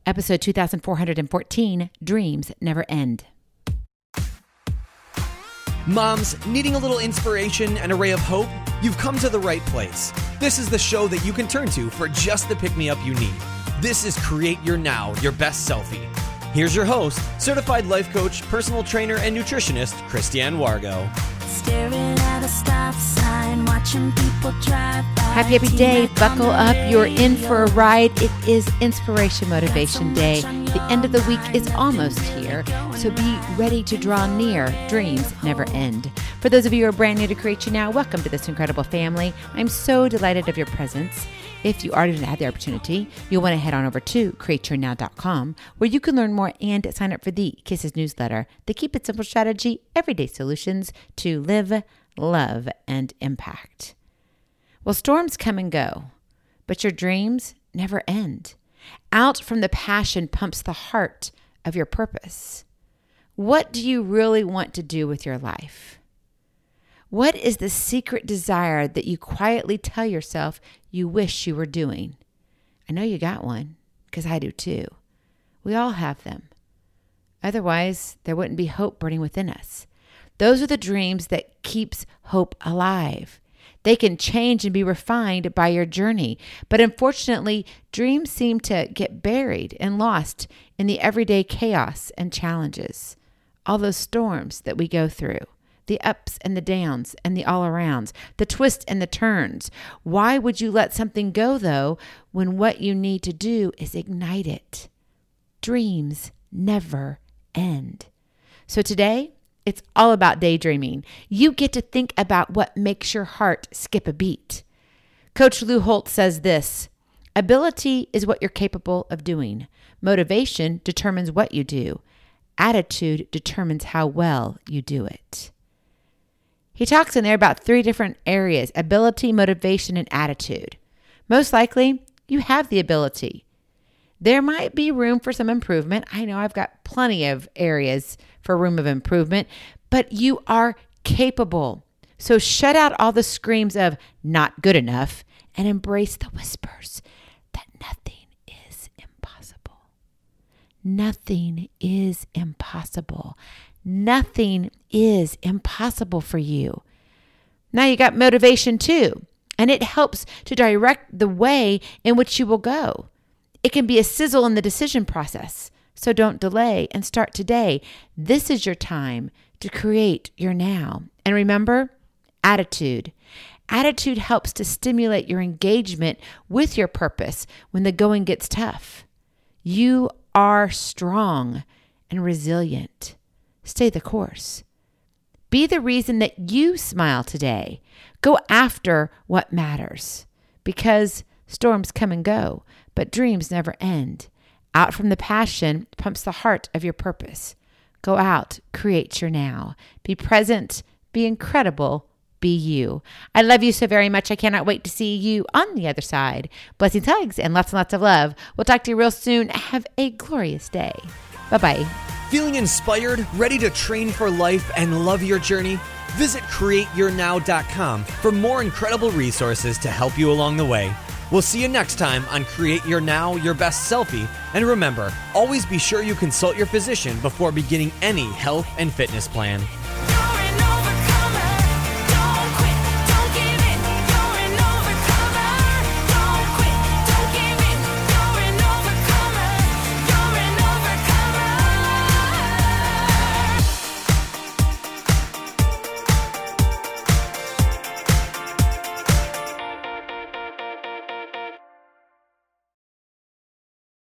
Episode 2414, Dreams Never End. Moms, needing a little inspiration and a ray of hope? You've come to the right place. This is the show that you can turn to for just the pick-me-up you need. This is Create Your Now, Your Best Selfie. Here's your host, certified life coach, personal trainer, and nutritionist, Christiane Wargo. Staring at a stop sign, watching people drive by. Happy day. Buckle up. You're in for a ride. It is Inspiration Motivation Day. The end of the week is almost here, so be ready to draw near. Dreams never end. For those of you who are brand new to Create Your Now, welcome to this incredible family. I'm so delighted of your presence. If you already had the opportunity, you'll want to head on over to createyournow.com, where you can learn more and sign up for the Kisses newsletter, the Keep It Simple strategy, everyday solutions to live, love, and impact. Well, storms come and go, but your dreams never end. Out from the passion pumps the heart of your purpose. What do you really want to do with your life? What is the secret desire that you quietly tell yourself you wish you were doing? I know you got one, because I do too. We all have them. Otherwise, there wouldn't be hope burning within us. Those are the dreams that keeps hope alive. They can change and be refined by your journey. But unfortunately, dreams seem to get buried and lost in the everyday chaos and challenges. All those storms that we go through. The ups and the downs and the all arounds, the twists and the turns. Why would you let something go, though, when what you need to do is ignite it? Dreams never end. So today, it's all about daydreaming. You get to think about what makes your heart skip a beat. Coach Lou Holt says this: ability is what you're capable of doing. Motivation determines what you do. Attitude determines how well you do it. He talks in there about 3 different areas: ability, motivation, and attitude. Most likely, you have the ability. There might be room for some improvement. I know I've got plenty of areas for room of improvement, but you are capable. So shut out all the screams of not good enough and embrace the whispers that nothing is impossible. Nothing is impossible. Nothing is impossible for you. Now you got motivation too, and it helps to direct the way in which you will go. It can be a sizzle in the decision process, so don't delay and start today. This is your time to create your now. And remember, attitude. Attitude helps to stimulate your engagement with your purpose when the going gets tough. You are strong and resilient. Stay the course. Be the reason that you smile today. Go after what matters, because storms come and go, but dreams never end. Out from the passion pumps the heart of your purpose. Go out, create your now. Be present, be incredible, be you. I love you so very much. I cannot wait to see you on the other side. Blessings, hugs, and lots of love. We'll talk to you real soon. Have a glorious day. Bye-bye. Feeling inspired, ready to train for life and love your journey? Visit createyournow.com for more incredible resources to help you along the way. We'll see you next time on Create Your Now, Your Best Selfie. And remember, always be sure you consult your physician before beginning any health and fitness plan.